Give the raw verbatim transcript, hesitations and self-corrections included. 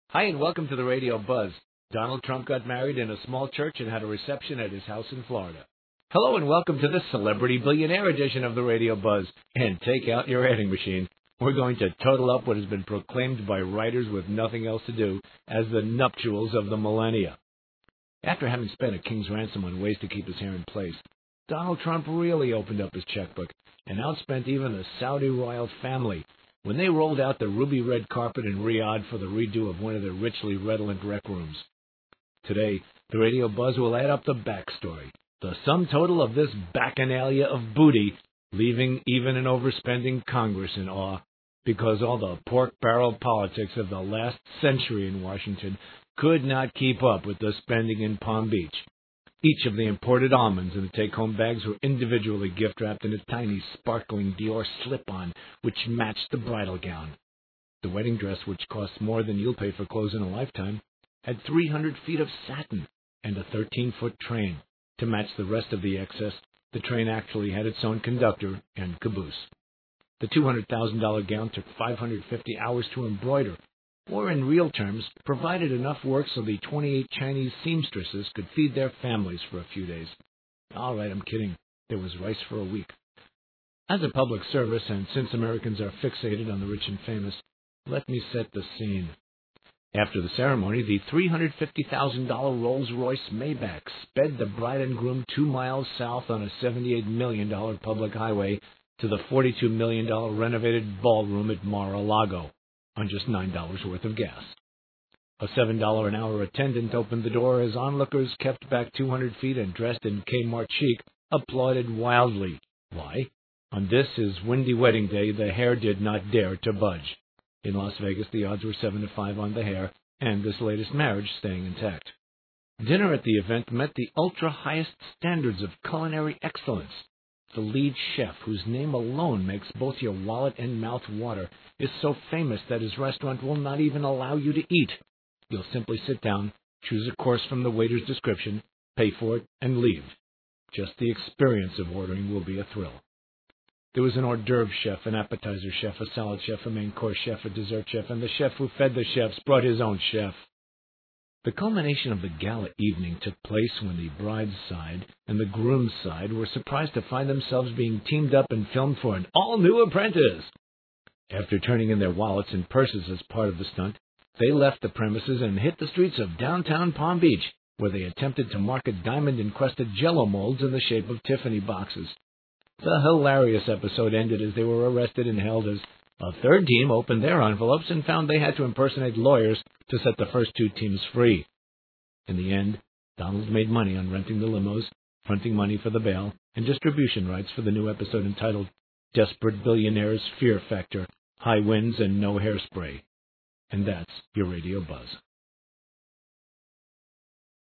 Hi, and welcome to the Radio Buzz. Donald Trump got married in a small church and had a reception at his house in Florida. Hello, and welcome to the Celebrity Billionaire edition of the Radio Buzz. And take out your adding machine. We're going to total up what has been proclaimed by writers with nothing else to do as the nuptials of the millennia. After having spent a king's ransom on ways to keep his hair in place, Donald Trump really opened up his checkbook and outspent even the Saudi royal family when they rolled out the ruby red carpet in Riyadh for the redo of one of their richly redolent rec rooms. Today, the Radio Buzz will add up the backstory, the sum total of this bacchanalia of booty, leaving even an overspending Congress in awe, because all the pork barrel politics of the last century in Washington could not keep up with the spending in Palm Beach. Each of the imported almonds in the take-home bags were individually gift-wrapped in a tiny, sparkling Dior slip-on, which matched the bridal gown. The wedding dress, which costs more than you'll pay for clothes in a lifetime, had three hundred feet of satin and a thirteen-foot train. To match the rest of the excess, the train actually had its own conductor and caboose. The two hundred thousand dollars gown took five hundred fifty hours to embroider, or in real terms, provided enough work so the twenty-eight Chinese seamstresses could feed their families for a few days. All right, I'm kidding. There was rice for a week. As a public service, and since Americans are fixated on the rich and famous, let me set the scene. After the ceremony, the three hundred fifty thousand dollars Rolls-Royce Maybach sped the bride and groom two miles south on a seventy-eight million dollars public highway to the forty-two million dollars renovated ballroom at Mar-a-Lago on just nine dollars worth of gas. A seven dollars an hour attendant opened the door as onlookers, kept back two hundred feet and dressed in Kmart chic, applauded wildly. Why? On this, his windy wedding day, the hair did not dare to budge. In Las Vegas, the odds were seven to five on the hair, and this latest marriage staying intact. Dinner at the event met the ultra-highest standards of culinary excellence. The lead chef, whose name alone makes both your wallet and mouth water, is so famous that his restaurant will not even allow you to eat. You'll simply sit down, choose a course from the waiter's description, pay for it, and leave. Just the experience of ordering will be a thrill. There was an hors d'oeuvre chef, an appetizer chef, a salad chef, a main course chef, a dessert chef, and the chef who fed the chefs brought his own chef. The culmination of the gala evening took place when the bride's side and the groom's side were surprised to find themselves being teamed up and filmed for an all-new Apprentice. After turning in their wallets and purses as part of the stunt, they left the premises and hit the streets of downtown Palm Beach, where they attempted to market diamond-encrusted Jell-O molds in the shape of Tiffany boxes. The hilarious episode ended as they were arrested and held as a third team opened their envelopes and found they had to impersonate lawyers to set the first two teams free. In the end, Donald made money on renting the limos, fronting money for the bail, and distribution rights for the new episode entitled Desperate Billionaires, Fear Factor, High Winds, and No Hairspray. And that's your Radio Buzz.